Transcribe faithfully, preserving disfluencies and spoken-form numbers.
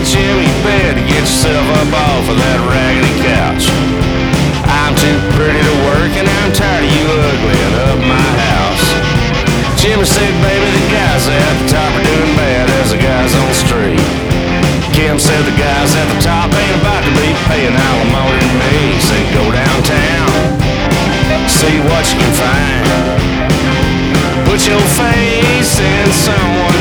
Jim, you better get yourself up off of that raggedy couch. I'm too pretty to work and I'm tired of you uglying up my house. Jimmy said, baby, the guys at the top are doing bad as the guys on the street. Kim said the guys at the top ain't about to be paying alimony to me. He said, go downtown, see what you can find. Put your face in someone